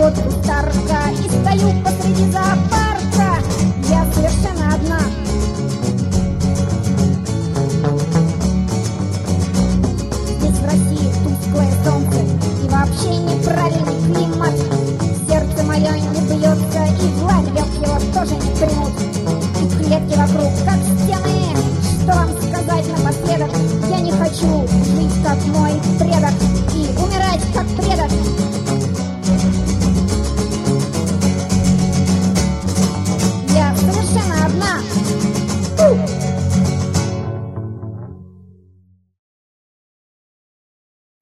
вот кустарка и стою посреди зоопарка. Я совершенно одна. Здесь в России тусклое солнце и вообще неправильный климат. Сердце мое не бьется, и в лагерь его тоже не примут. И клетки вокруг, как стены. Что вам сказать напоследок? Я не хочу жить, как мой предок.